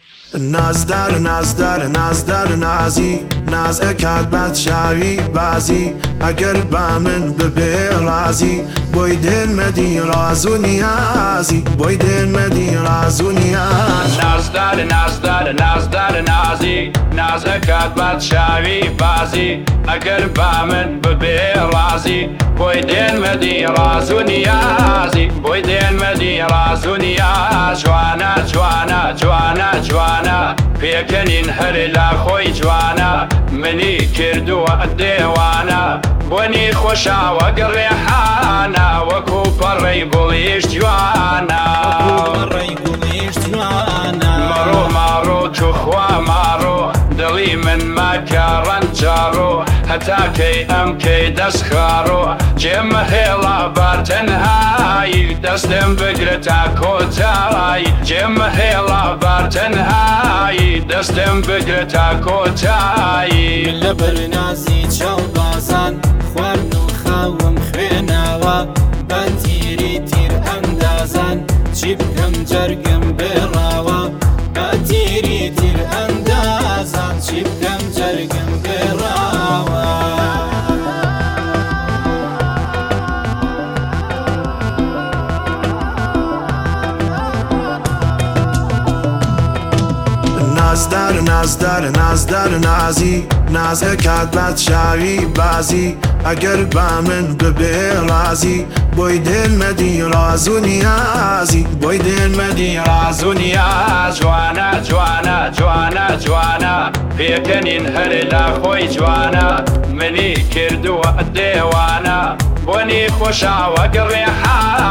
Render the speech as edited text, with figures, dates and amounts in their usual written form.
نازدار نازدار نازدار نازی ناز ئەکات بادشاوی بازی ئەگەر با من ببێ ڕازی بۆی دێنمەدی ڕاز و نیازی بۆی دێنمەدی ڕاز و نیاز نازدار نازدار نازدار نازی ناز ئەکات بادشاوی بازی ئەگەر با من ببێ ڕازی بۆی دێنمەدی ڕاز و نیازی بۆی دێنمەدی ڕاز و نیاز جوانە جوانە جوانە جوانە پێکەنین هەر لا خۆی جوانە منی کردووە دێوانە بۆنی خۆشاوە گڕێحانە وەکو پەڕەی گوڵیش جوانە مەڕۆ ماڕۆ توخوا ماڕۆ دڵی من ماکە ڕەنجاڕۆ هەتا کەی ئەم کەی دەستخارۆ جێمە هێڵا بارتەنهایی دەستم بگرە تا کۆتایی جێمە هێڵا بارتەنهایی دەستم بگرە تا کۆتایی لە بەرنازی چاو بازان خوارد و خاوم خوێناوە بەتیری تیر ئەندازان چی بکەم جەرگم بێڕاوە بەتیری تیر ئەندازان چی بکەم جەرگم بێڕاوە نازدار نازدار نازدار نازی ناز ئەکات بادشاوی بازی ئەگەر با من ببێ ڕازی بۆی دێنمەدی ڕاز و نیازی بۆی دێنمەدی ڕاز و نیاز جوانە جوانە جوانە جوانە پێکەنین هەر لا خۆی جوانە منی کردووە دێوانە بۆنی خۆشاوە گڕێحانە